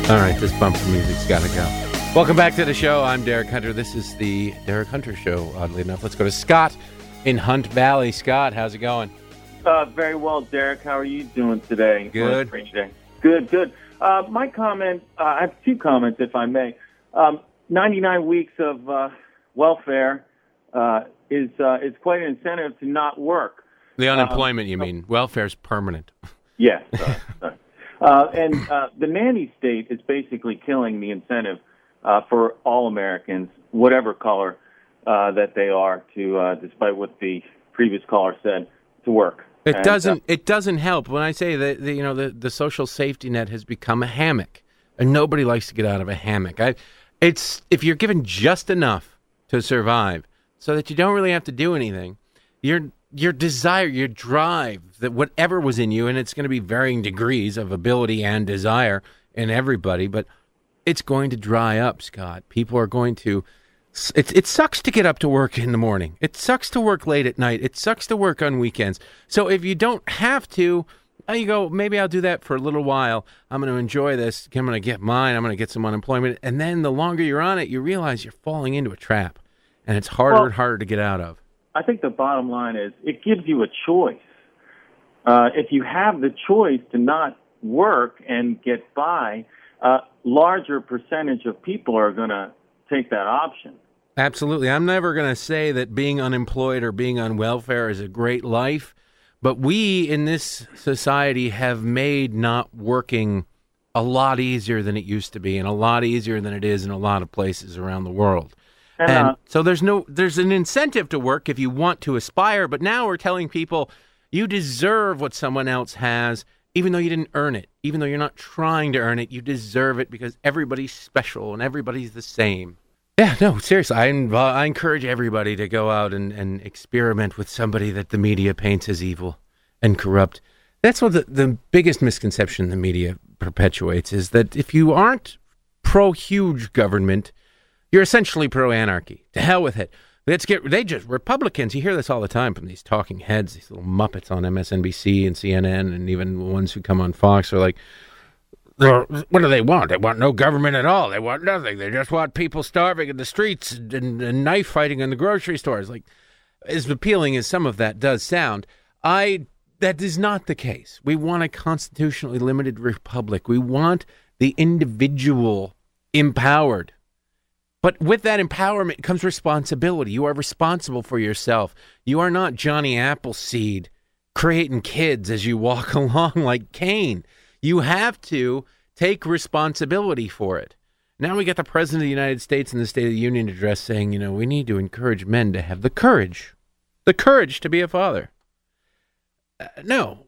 All right, this bumper music's got to go. Welcome back to the show. I'm Derek Hunter. This is the Derek Hunter Show, oddly enough. Let's go to Scott in Hunt Valley. Scott, how's it going? Very well, Derek. How are you doing today? Good. Good. My comment, I have two comments, if I may. 99 weeks of welfare is quite an incentive to not work. The unemployment, you mean. Welfare's permanent. Yes. And the nanny state is basically killing the incentive for all Americans, whatever color that they are, to despite what the previous caller said, to work. It doesn't help when I say that the social safety net has become a hammock, and nobody likes to get out of a hammock. It's if you're given just enough to survive, so that you don't really have to do anything, your desire, your drive, that whatever was in you, and it's going to be varying degrees of ability and desire in everybody, but it's going to dry up, Scott. People are going to. It sucks to get up to work in the morning. It sucks to work late at night. It sucks to work on weekends. So if you don't have to, you go, maybe I'll do that for a little while. I'm going to enjoy this. I'm going to get mine. I'm going to get some unemployment. And then the longer you're on it, you realize you're falling into a trap. And it's harder and harder to get out of. I think the bottom line is it gives you a choice. If you have the choice to not work and get by, a larger percentage of people are going to take that option. Absolutely. I'm never going to say that being unemployed or being on welfare is a great life, but we in this society have made not working a lot easier than it used to be, and a lot easier than it is in a lot of places around the world. And so there's an incentive to work if you want to aspire, but now we're telling people you deserve what someone else has, even though you didn't earn it, even though you're not trying to earn it, you deserve it because everybody's special and everybody's the same. Yeah, no, seriously, I encourage everybody to go out and experiment with somebody that the media paints as evil and corrupt. That's what the biggest misconception the media perpetuates is that if you aren't pro-huge government, you're essentially pro-anarchy. To hell with it. Republicans, you hear this all the time from these talking heads, these little muppets on MSNBC and CNN, and even the ones who come on Fox are like, what do they want? They want no government at all. They want nothing. They just want people starving in the streets and knife fighting in the grocery stores. Like, as appealing as some of that does sound, that is not the case. We want a constitutionally limited republic. We want the individual empowered. But with that empowerment comes responsibility. You are responsible for yourself. You are not Johnny Appleseed creating kids as you walk along like Cain. You have to take responsibility for it. Now we got the President of the United States in the State of the Union address saying, we need to encourage men to have the courage to be a father. No.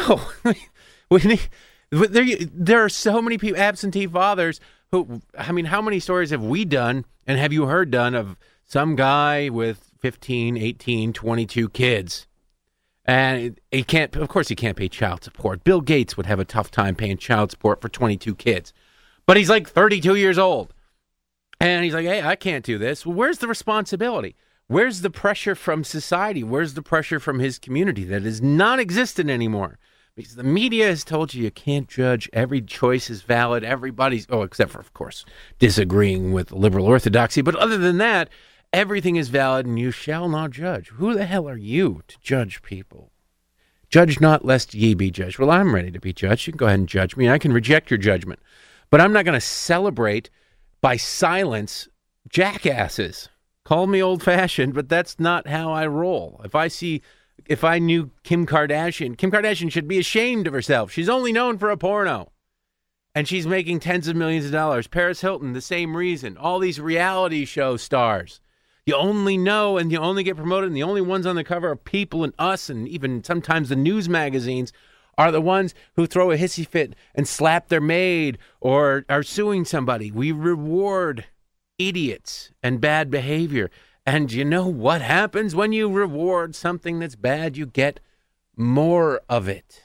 There are so many people, absentee fathers, who, how many stories have we done and have you heard done of some guy with 15, 18, 22 kids? And he can't pay child support. Bill Gates would have a tough time paying child support for 22 kids. But he's like 32 years old. And he's like, hey, I can't do this. Well, where's the responsibility? Where's the pressure from society? Where's the pressure from his community that is non-existent anymore? Because the media has told you can't judge. Every choice is valid. Except for, of course, disagreeing with liberal orthodoxy. But other than that, everything is valid, and you shall not judge. Who the hell are you to judge people? Judge not, lest ye be judged. Well, I'm ready to be judged. You can go ahead and judge me. I can reject your judgment. But I'm not going to celebrate by silence jackasses. Call me old-fashioned, but that's not how I roll. If I knew Kim Kardashian should be ashamed of herself. She's only known for a porno. And she's making tens of millions of dollars. Paris Hilton, the same reason. All these reality show stars. You only know and you only get promoted, and the only ones on the cover of People and Us, and even sometimes the news magazines, are the ones who throw a hissy fit and slap their maid or are suing somebody. We reward idiots and bad behavior. And you know what happens when you reward something that's bad? You get more of it.